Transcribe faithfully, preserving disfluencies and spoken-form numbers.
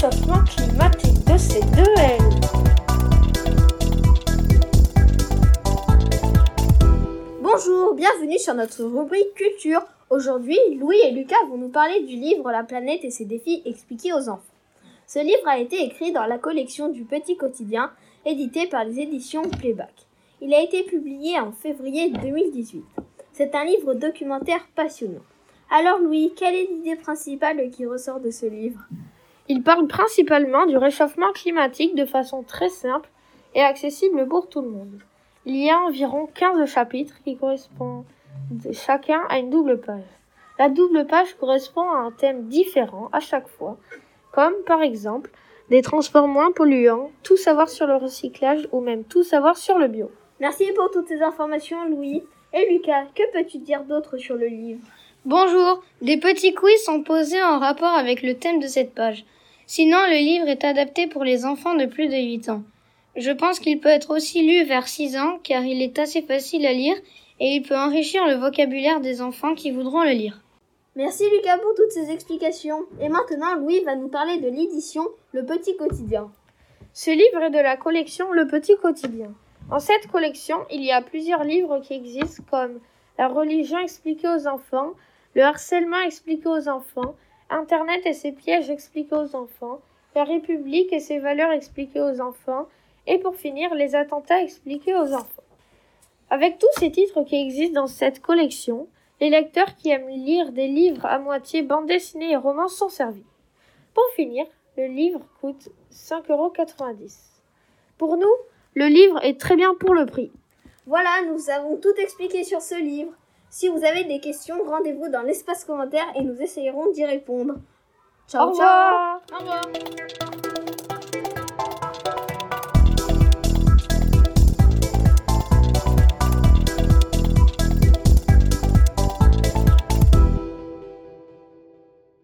réchauffement climatique de C deux L. Bonjour, bienvenue sur notre rubrique culture. Aujourd'hui, Louis et Lucas vont nous parler du livre La planète et ses défis expliqués aux enfants. Ce livre a été écrit dans la collection du Petit Quotidien, édité par les éditions Playback. Il a été publié en février deux mille dix-huit. C'est un livre documentaire passionnant. Alors Louis, quelle est l'idée principale qui ressort de ce livre ? Il parle principalement du réchauffement climatique de façon très simple et accessible pour tout le monde. Il y a environ quinze chapitres qui correspondent chacun à une double page. La double page correspond à un thème différent à chaque fois, comme par exemple des transports moins polluants, tout savoir sur le recyclage ou même tout savoir sur le bio. Merci pour toutes ces informations Louis. Et Lucas, que peux-tu dire d'autre sur le livre ? Bonjour, des petits quiz sont posés en rapport avec le thème de cette page. Sinon, le livre est adapté pour les enfants de plus de huit ans. Je pense qu'il peut être aussi lu vers six ans car il est assez facile à lire et il peut enrichir le vocabulaire des enfants qui voudront le lire. Merci Lucas pour toutes ces explications. Et maintenant, Louis va nous parler de l'édition Le Petit Quotidien. Ce livre est de la collection Le Petit Quotidien. En cette collection, il y a plusieurs livres qui existent comme La religion expliquée aux enfants, Le harcèlement expliqué aux enfants, Internet et ses pièges expliqués aux enfants, La République et ses valeurs expliquées aux enfants, et pour finir, Les attentats expliqués aux enfants. Avec tous ces titres qui existent dans cette collection, les lecteurs qui aiment lire des livres à moitié bande dessinée et romans sont servis. Pour finir, le livre coûte cinq euros quatre-vingt-dix. Pour nous, le livre est très bien pour le prix. Voilà, nous avons tout expliqué sur ce livre. Si vous avez des questions, rendez-vous dans l'espace commentaire et nous essayerons d'y répondre. Ciao, Au revoir. ciao. Au revoir.